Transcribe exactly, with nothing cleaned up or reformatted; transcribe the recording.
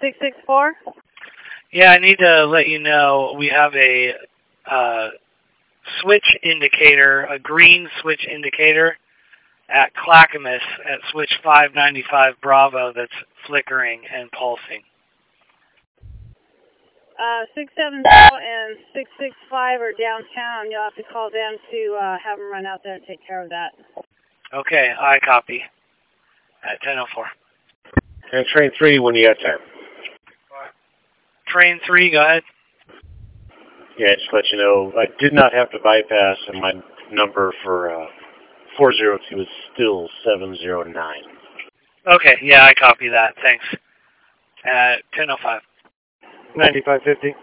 six six four? Yeah, I need to let you know we have a uh, switch indicator, a green switch indicator at Clackamas at switch five ninety-five Bravo that's flickering and pulsing. Uh, six seven zero and six six five are downtown. You'll have to call them to uh, have them run out there and take care of that. Okay, I copy. At ten oh four. And train three when you got time. Train three, go ahead. Yeah, just let you know, I did not have to bypass, and my number for uh, four zero two is still seven zero nine. Okay, yeah, I copy that. Thanks. At ten oh five. ninety-five fifty.